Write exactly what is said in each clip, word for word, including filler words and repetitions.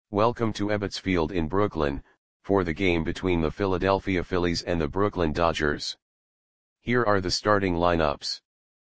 Welcome to Ebbets Field in Brooklyn, for the game between the Philadelphia Phillies and the Brooklyn Dodgers. Here are the starting lineups.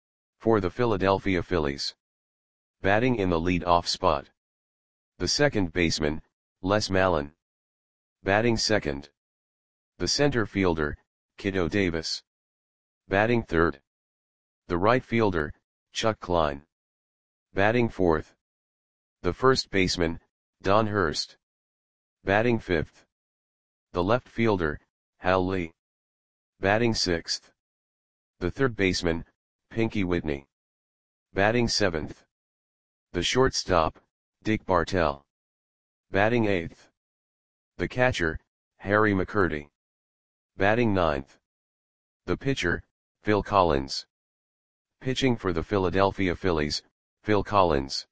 For the Philadelphia Phillies. Batting in the lead-off spot. The second baseman, Les Mallon. Batting second. The center fielder, Kiddo Davis. Batting third. The right fielder, Chuck Klein. Batting fourth. The first baseman, Don Hurst. Batting fifth. The left fielder, Hal Lee. Batting sixth. The third baseman, Pinky Whitney. Batting seventh. The shortstop, Dick Bartell. Batting eighth. The catcher, Harry McCurdy. Batting ninth. The pitcher, Phil Collins. Pitching for the Philadelphia Phillies, Phil Collins.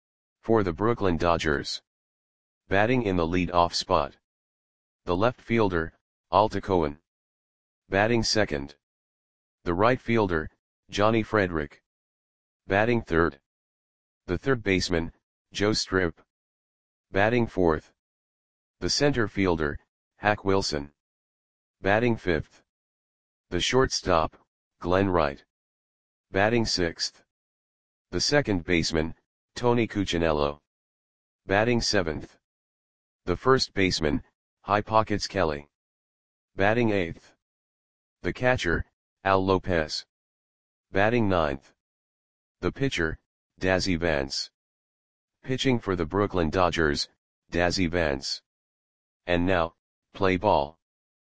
For the Brooklyn Dodgers. Batting in the lead-off spot. The left fielder, Alta Cohen. Batting second. The right fielder, Johnny Frederick. Batting third. The third baseman, Joe Strip. Batting fourth. The center fielder, Hack Wilson. Batting fifth. The shortstop, Glenn Wright. Batting sixth. The second baseman, Tony Cuccinello. Batting seventh. The first baseman, High Pockets Kelly. Batting eighth. The catcher, Al Lopez. Batting ninth. The pitcher, Dazzy Vance. Pitching for the Brooklyn Dodgers, Dazzy Vance. And now, play ball.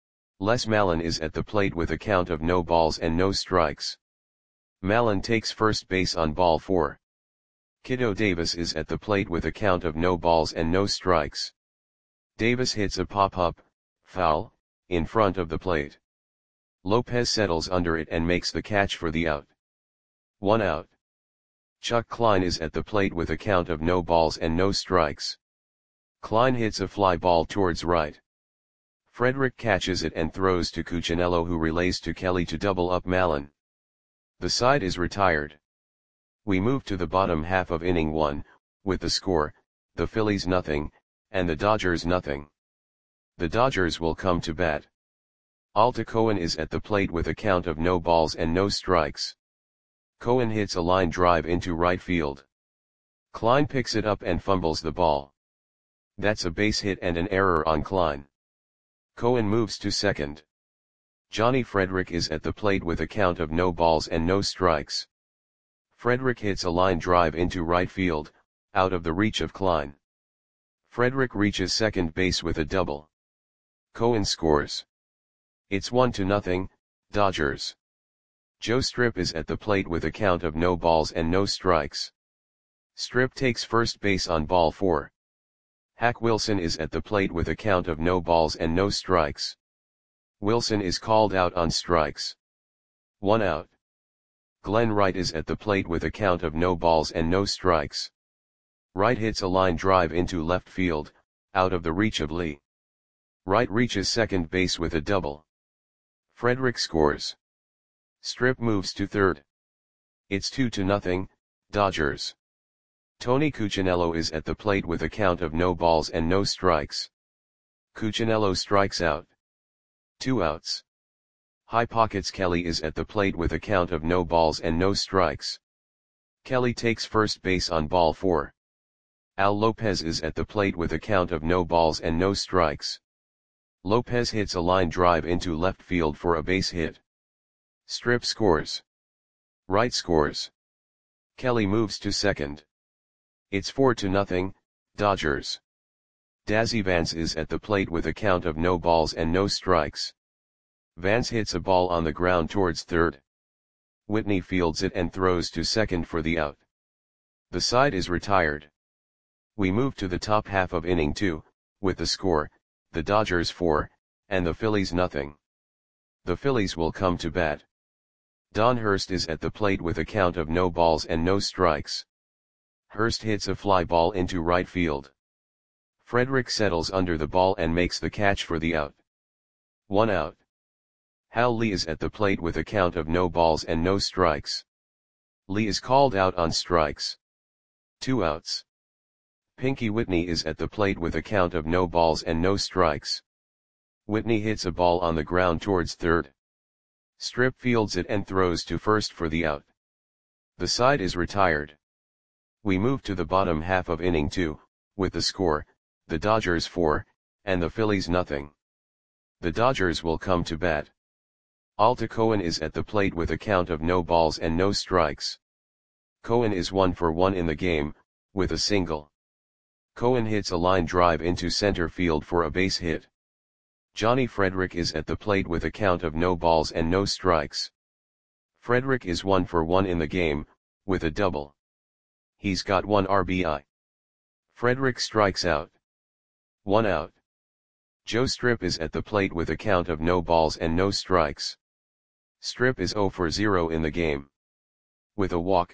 Les Mallon is at the plate with a count of no balls and no strikes. Mallon takes first base on ball four. Kiddo Davis is at the plate with a count of no balls and no strikes. Davis hits a pop-up, foul, in front of the plate. Lopez settles under it and makes the catch for the out. One out. Chuck Klein is at the plate with a count of no balls and no strikes. Klein hits a fly ball towards right. Frederick catches it and throws to Cuccinello, who relays to Kelly to double up Mallon. The side is retired. We move to the bottom half of inning one, with the score, the Phillies nothing, and the Dodgers nothing. The Dodgers will come to bat. Alta Cohen is at the plate with a count of no balls and no strikes. Cohen hits a line drive into right field. Klein picks it up and fumbles the ball. That's a base hit and an error on Klein. Cohen moves to second. Johnny Frederick is at the plate with a count of no balls and no strikes. Frederick hits a line drive into right field, out of the reach of Klein. Frederick reaches second base with a double. Cohen scores. It's one to nothing, Dodgers. Joe Strip is at the plate with a count of no balls and no strikes. Strip takes first base on ball four. Hack Wilson is at the plate with a count of no balls and no strikes. Wilson is called out on strikes. One out. Glenn Wright is at the plate with a count of no balls and no strikes. Wright hits a line drive into left field, out of the reach of Lee. Wright reaches second base with a double. Frederick scores. Strip moves to third. It's two to nothing, Dodgers. Tony Cuccinello is at the plate with a count of no balls and no strikes. Cuccinello strikes out. Two outs. High Pockets Kelly is at the plate with a count of no balls and no strikes. Kelly takes first base on ball four. Al Lopez is at the plate with a count of no balls and no strikes. Lopez hits a line drive into left field for a base hit. Strip scores. Wright scores. Kelly moves to second. It's four to nothing, Dodgers. Dazzy Vance is at the plate with a count of no balls and no strikes. Vance hits a ball on the ground towards third. Whitney fields it and throws to second for the out. The side is retired. We move to the top half of inning two, with the score, the Dodgers four, and the Phillies nothing. The Phillies will come to bat. Don Hurst is at the plate with a count of no balls and no strikes. Hurst hits a fly ball into right field. Frederick settles under the ball and makes the catch for the out. One out. Hal Lee is at the plate with a count of no balls and no strikes. Lee is called out on strikes. Two outs. Pinky Whitney is at the plate with a count of no balls and no strikes. Whitney hits a ball on the ground towards third. Strip fields it and throws to first for the out. The side is retired. We move to the bottom half of inning two, with the score, the Dodgers four, and the Phillies nothing. The Dodgers will come to bat. Alta Cohen is at the plate with a count of no balls and no strikes. Cohen is one for one in the game, with a single. Cohen hits a line drive into center field for a base hit. Johnny Frederick is at the plate with a count of no balls and no strikes. Frederick is one for one in the game, with a double. He's got one R B I. Frederick strikes out. One out. Joe Strip is at the plate with a count of no balls and no strikes. Strip is zero for zero in the game. With a walk.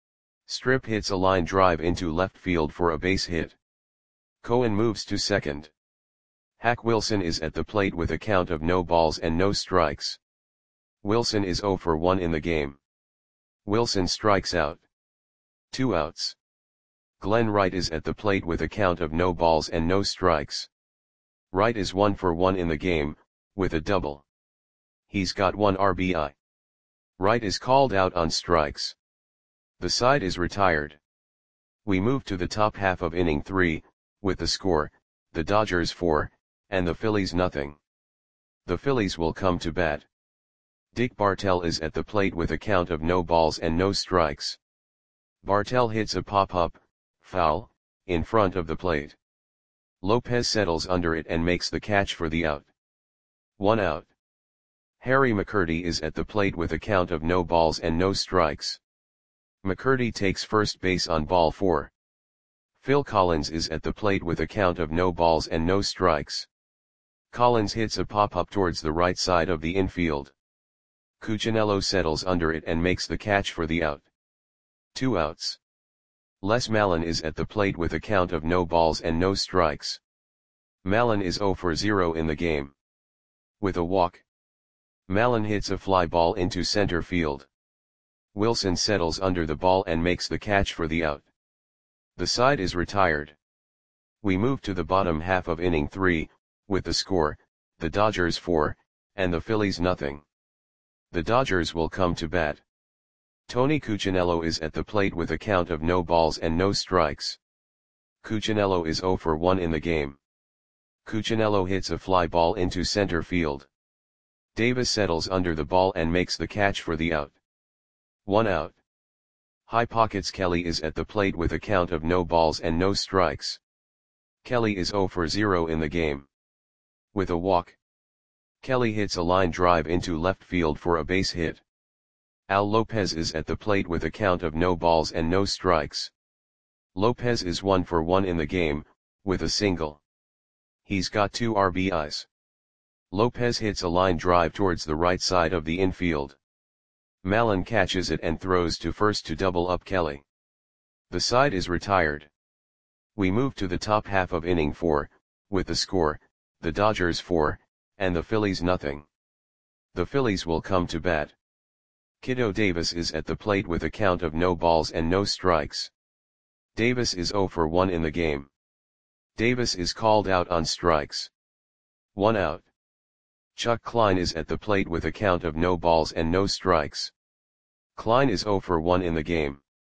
Strip hits a line drive into left field for a base hit. Cohen moves to second. Hack Wilson is at the plate with a count of no balls and no strikes. Wilson is zero for one in the game. Wilson strikes out. Two outs. Glenn Wright is at the plate with a count of no balls and no strikes. Wright is one for one in the game, with a double. He's got one R B I. Wright is called out on strikes. The side is retired. We move to the top half of inning three, with the score, the Dodgers four, and the Phillies nothing. The Phillies will come to bat. Dick Bartell is at the plate with a count of no balls and no strikes. Bartell hits a pop-up, foul, in front of the plate. Lopez settles under it and makes the catch for the out. One out. Harry McCurdy is at the plate with a count of no balls and no strikes. McCurdy takes first base on ball four. Phil Collins is at the plate with a count of no balls and no strikes. Collins hits a pop-up towards the right side of the infield. Cuccinello settles under it and makes the catch for the out. Two outs. Les Mallon is at the plate with a count of no balls and no strikes. Mallon is zero for zero in the game. With a walk. Mallon hits a fly ball into center field. Wilson settles under the ball and makes the catch for the out. The side is retired. We move to the bottom half of inning three, with the score, the Dodgers four, and the Phillies nothing. The Dodgers will come to bat. Tony Cuccinello is at the plate with a count of no balls and no strikes. Cuccinello is zero for one in the game. Cuccinello hits a fly ball into center field. Davis settles under the ball and makes the catch for the out. One out. High Pockets Kelly is at the plate with a count of no balls and no strikes. Kelly is zero for zero in the game. With a walk. Kelly hits a line drive into left field for a base hit. Al Lopez is at the plate with a count of no balls and no strikes. Lopez is one for one in the game, with a single. He's got two R B Is. Lopez hits a line drive towards the right side of the infield. Mallon catches it and throws to first to double up Kelly. The side is retired. We move to the top half of inning four, with the score, the Dodgers four, and the Phillies nothing. The Phillies will come to bat. Kiddo Davis is at the plate with a count of no balls and no strikes. Davis is zero for one in the game. Davis is called out on strikes. One out. Chuck Klein is at the plate with a count of no balls and no strikes. Klein is zero for one in the game.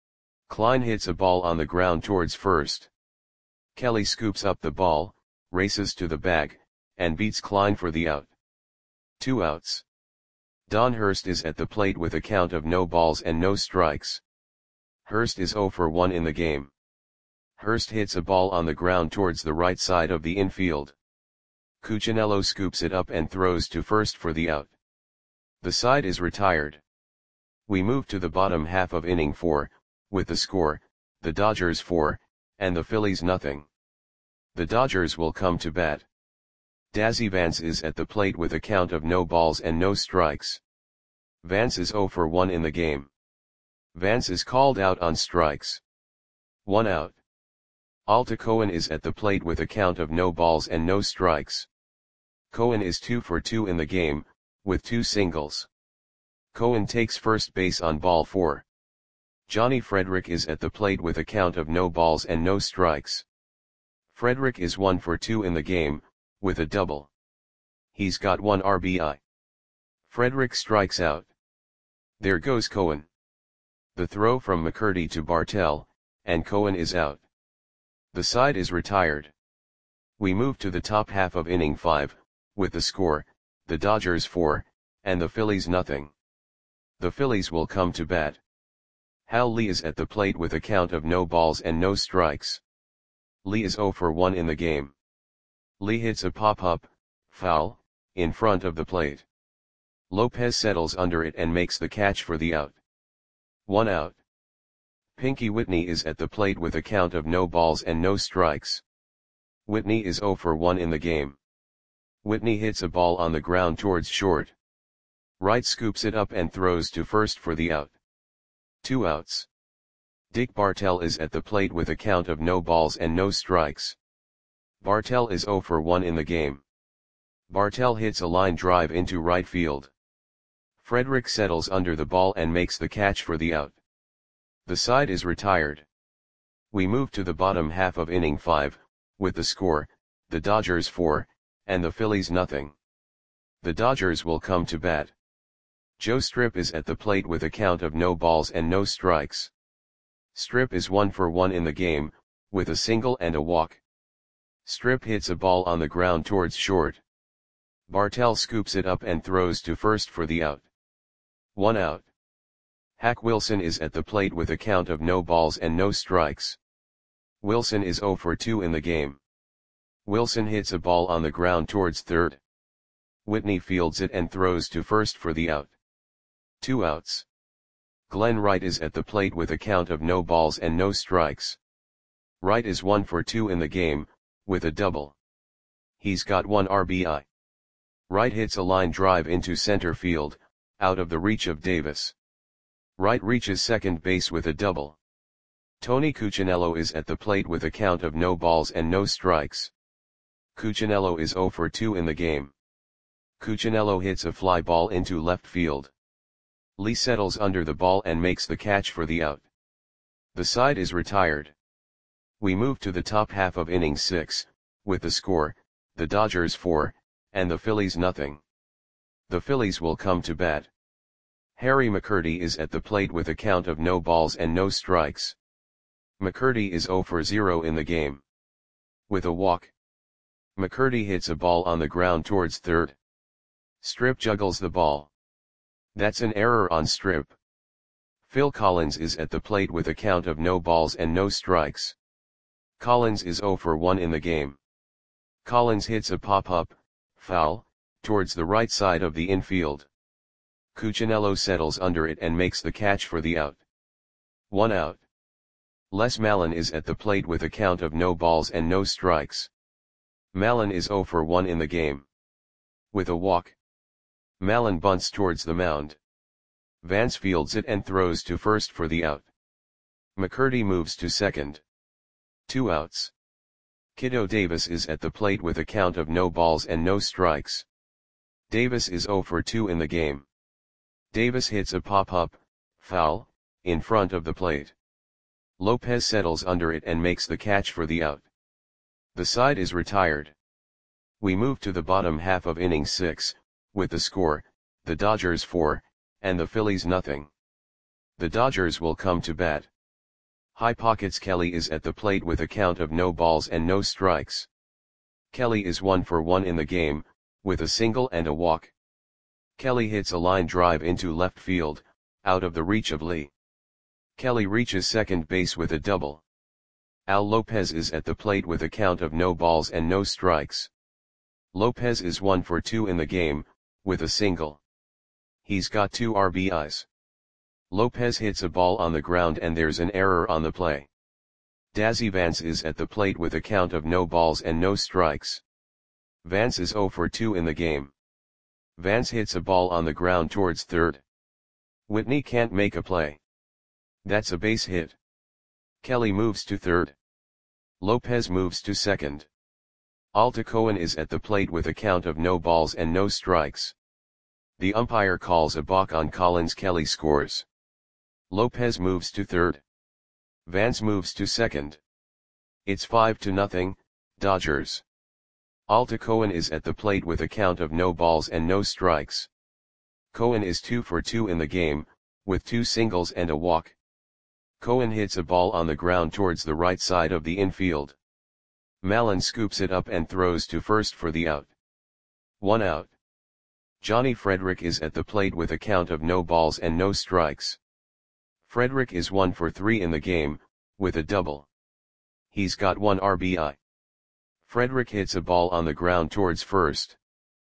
Klein hits a ball on the ground towards first. Kelly scoops up the ball, races to the bag, and beats Klein for the out. Two outs. Don Hurst is at the plate with a count of no balls and no strikes. Hurst is zero for one in the game. Hurst hits a ball on the ground towards the right side of the infield. Cuccinello scoops it up and throws to first for the out. The side is retired. We move to the bottom half of inning four, with the score, the Dodgers four, and the Phillies nothing. The Dodgers will come to bat. Dazzy Vance is at the plate with a count of no balls and no strikes. Vance is zero for one in the game. Vance is called out on strikes. One out. Alta Cohen is at the plate with a count of no balls and no strikes. Cohen is two for two in the game, with two singles. Cohen takes first base on ball four. Johnny Frederick is at the plate with a count of no balls and no strikes. Frederick is one for two in the game, with a double. He's got one R B I. Frederick strikes out. There goes Cohen. The throw from McCurdy to Bartell, and Cohen is out. The side is retired. We move to the top half of inning five, with the score, the Dodgers four, and the Phillies nothing. The Phillies will come to bat. Hal Lee is at the plate with a count of no balls and no strikes. Lee is oh for one in the game. Lee hits a pop-up, foul, in front of the plate. Lopez settles under it and makes the catch for the out. One out. Pinky Whitney is at the plate with a count of no balls and no strikes. Whitney is oh for one in the game. Whitney hits a ball on the ground towards short. Wright scoops it up and throws to first for the out. Two outs. Dick Bartell is at the plate with a count of no balls and no strikes. Bartell is oh for one in the game. Bartell hits a line drive into right field. Frederick settles under the ball and makes the catch for the out. The side is retired. We move to the bottom half of inning five, with the score, the Dodgers four, and the Phillies nothing. The Dodgers will come to bat. Joe Strip is at the plate with a count of no balls and no strikes. Strip is one for one in the game, with a single and a walk. Strip hits a ball on the ground towards short. Bartell scoops it up and throws to first for the out. One out. Hack Wilson is at the plate with a count of no balls and no strikes. Wilson is oh for two in the game. Wilson hits a ball on the ground towards third. Whitney fields it and throws to first for the out. Two outs. Glenn Wright is at the plate with a count of no balls and no strikes. Wright is one for two in the game, with a double. He's got one R B I. Wright hits a line drive into center field, out of the reach of Davis. Wright reaches second base with a double. Tony Cuccinello is at the plate with a count of no balls and no strikes. Cuccinello is oh for two in the game. Cuccinello hits a fly ball into left field. Lee settles under the ball and makes the catch for the out. The side is retired. We move to the top half of inning six, with the score, the Dodgers four, and the Phillies nothing. The Phillies will come to bat. Harry McCurdy is at the plate with a count of no balls and no strikes. McCurdy is oh for zero in the game. With a walk. McCurdy hits a ball on the ground towards third. Strip juggles the ball. That's an error on Strip. Phil Collins is at the plate with a count of no balls and no strikes. Collins is oh for one in the game. Collins hits a pop-up, foul, towards the right side of the infield. Cuccinello settles under it and makes the catch for the out. One out. Les Mallon is at the plate with a count of no balls and no strikes. Mallon is oh for one in the game. With a walk. Mallon bunts towards the mound. Vance fields it and throws to first for the out. McCurdy moves to second. Two outs. Kiddo Davis is at the plate with a count of no balls and no strikes. Davis is oh for two in the game. Davis hits a pop-up, foul, in front of the plate. Lopez settles under it and makes the catch for the out. The side is retired. We move to the bottom half of inning six, with the score, the Dodgers four, and the Phillies nothing. The Dodgers will come to bat. High Pockets Kelly is at the plate with a count of no balls and no strikes. Kelly is one for one in the game, with a single and a walk. Kelly hits a line drive into left field, out of the reach of Lee. Kelly reaches second base with a double. Al Lopez is at the plate with a count of no balls and no strikes. Lopez is one for two in the game, with a single. He's got two R B Is. Lopez hits a ball on the ground and there's an error on the play. Dazzy Vance is at the plate with a count of no balls and no strikes. Vance is oh for two in the game. Vance hits a ball on the ground towards third. Whitney can't make a play. That's a base hit. Kelly moves to third. Lopez moves to second. Alta Cohen is at the plate with a count of no balls and no strikes. The umpire calls a balk on Collins. Kelly scores. Lopez moves to third. Vance moves to second. It's five to nothing, Dodgers. Alta Cohen is at the plate with a count of no balls and no strikes. Cohen is two for two in the game, with two singles and a walk. Cohen hits a ball on the ground towards the right side of the infield. Mallon scoops it up and throws to first for the out. One out. Johnny Frederick is at the plate with a count of no balls and no strikes. Frederick is one for three in the game, with a double. He's got one R B I. Frederick hits a ball on the ground towards first.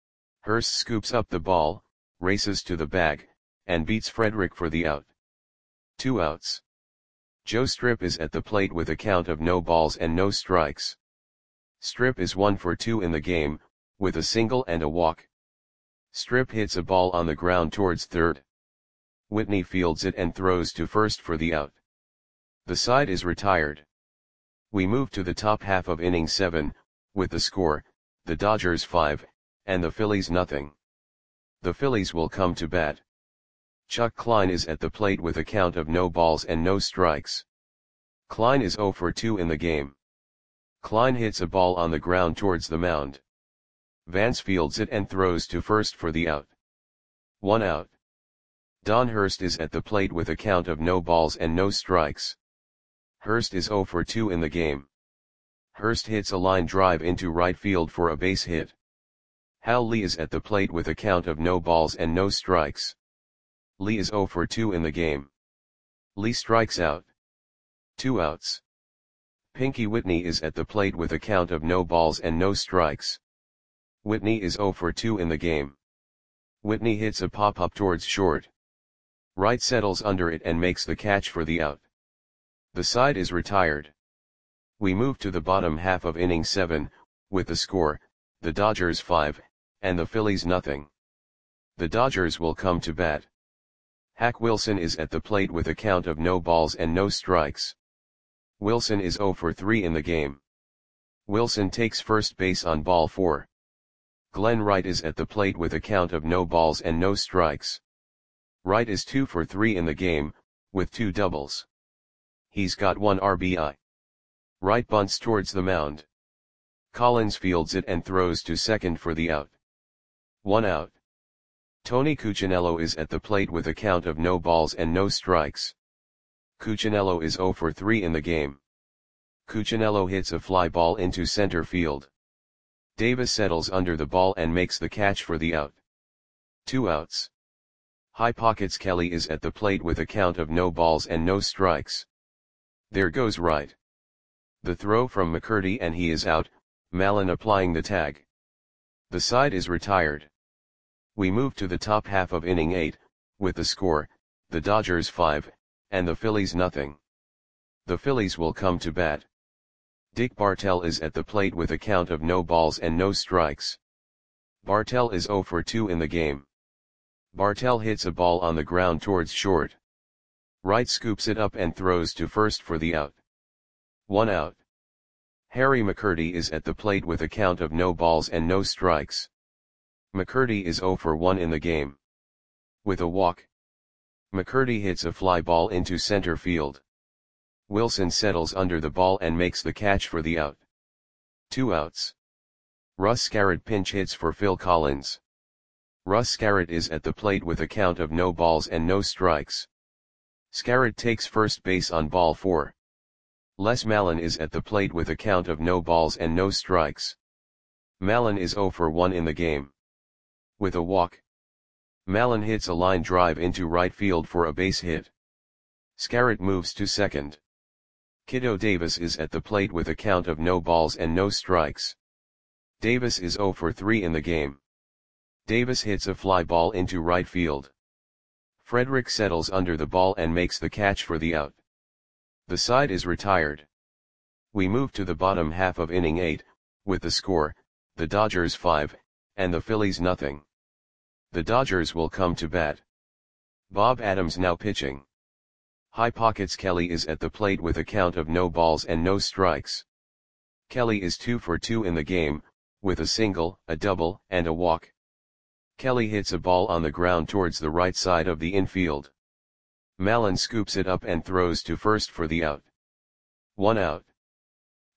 Hurst scoops up the ball, races to the bag, and beats Frederick for the out. Two outs. Joe Strip is at the plate with a count of no balls and no strikes. Strip is one for two in the game, with a single and a walk. Strip hits a ball on the ground towards third. Whitney fields it and throws to first for the out. The side is retired. We move to the top half of inning seven, with the score, the Dodgers five, and the Phillies nothing. The Phillies will come to bat. Chuck Klein is at the plate with a count of no balls and no strikes. Klein is zero for two in the game. Klein hits a ball on the ground towards the mound. Vance fields it and throws to first for the out. One out. Don Hurst is at the plate with a count of no balls and no strikes. Hurst is zero for two in the game. Hurst hits a line drive into right field for a base hit. Hal Lee is at the plate with a count of no balls and no strikes. Lee is zero for two in the game. Lee strikes out. Two outs. Pinky Whitney is at the plate with a count of no balls and no strikes. Whitney is zero for two in the game. Whitney hits a pop-up towards short. Wright settles under it and makes the catch for the out. The side is retired. We move to the bottom half of inning seven, with the score, the Dodgers five, and the Phillies nothing. The Dodgers will come to bat. Hack Wilson is at the plate with a count of no balls and no strikes. Wilson is zero for three in the game. Wilson takes first base on ball four. Glenn Wright is at the plate with a count of no balls and no strikes. Wright is two for three in the game, with two doubles. He's got one R B I. Wright bunts towards the mound. Collins fields it and throws to second for the out. One out. Tony Cuccinello is at the plate with a count of no balls and no strikes. Cuccinello is zero for three in the game. Cuccinello hits a fly ball into center field. Davis settles under the ball and makes the catch for the out. Two outs. High Pockets Kelly is at the plate with a count of no balls and no strikes. There goes Wright. The throw from McCurdy and he is out, Mallon applying the tag. The side is retired. We move to the top half of inning eight, with the score, the Dodgers five, and the Phillies nothing. The Phillies will come to bat. Dick Bartell is at the plate with a count of no balls and no strikes. Bartell is zero for two in the game. Bartell hits a ball on the ground towards short. Wright scoops it up and throws to first for the out. One out. Harry McCurdy is at the plate with a count of no balls and no strikes. McCurdy is zero for one in the game. With a walk. McCurdy hits a fly ball into center field. Wilson settles under the ball and makes the catch for the out. Two outs. Russ Scarrett pinch hits for Phil Collins. Russ Scarrett is at the plate with a count of no balls and no strikes. Scarrett takes first base on ball four. Les Mallon is at the plate with a count of no balls and no strikes. Mallon is zero for one in the game. With a walk. Mallon hits a line drive into right field for a base hit. Scarrett moves to second. Kiddo Davis is at the plate with a count of no balls and no strikes. Davis is zero for three in the game. Davis hits a fly ball into right field. Frederick settles under the ball and makes the catch for the out. The side is retired. We move to the bottom half of inning eight, with the score, the Dodgers five, and the Phillies nothing. The Dodgers will come to bat. Bob Adams now pitching. High Pockets Kelly is at the plate with a count of no balls and no strikes. Kelly is two for two in the game, with a single, a double, and a walk. Kelly hits a ball on the ground towards the right side of the infield. Mallon scoops it up and throws to first for the out. One out.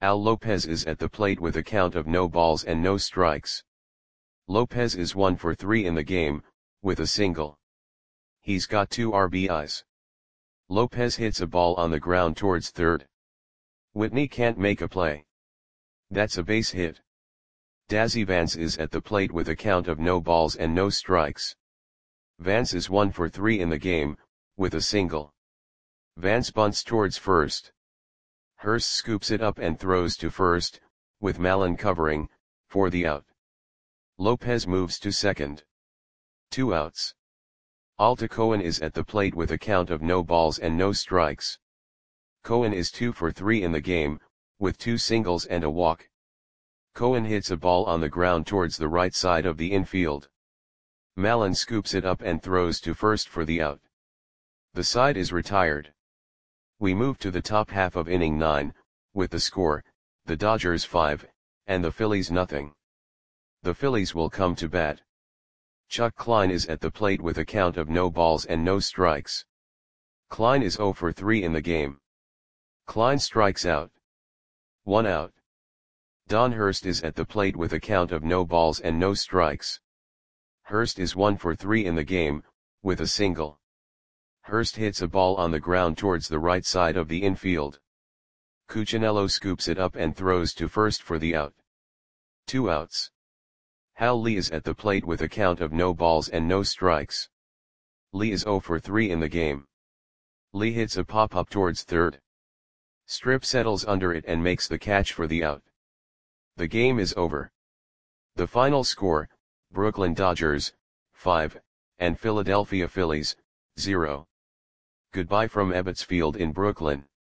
Al Lopez is at the plate with a count of no balls and no strikes. Lopez is one for three in the game, with a single. He's got two R B Is. Lopez hits a ball on the ground towards third. Whitney can't make a play. That's a base hit. Dazzy Vance is at the plate with a count of no balls and no strikes. Vance is one for three in the game, with a single. Vance bunts towards first. Hurst scoops it up and throws to first, with Mallon covering, for the out. Lopez moves to second. Two outs. Alta Cohen is at the plate with a count of no balls and no strikes. Cohen is two for three in the game, with two singles and a walk. Cohen hits a ball on the ground towards the right side of the infield. Mallon scoops it up and throws to first for the out. The side is retired. We move to the top half of inning nine, with the score, the Dodgers five, and the Phillies nothing. The Phillies will come to bat. Chuck Klein is at the plate with a count of no balls and no strikes. Klein is zero for three in the game. Klein strikes out. One out. Don Hurst is at the plate with a count of no balls and no strikes. Hurst is one for three in the game, with a single. Hurst hits a ball on the ground towards the right side of the infield. Cuccinello scoops it up and throws to first for the out. Two outs. Hal Lee is at the plate with a count of no balls and no strikes. Lee is zero for three in the game. Lee hits a pop-up towards third. Strip settles under it and makes the catch for the out. The game is over. The final score, Brooklyn Dodgers, five, and Philadelphia Phillies, zero. Goodbye from Ebbets Field in Brooklyn.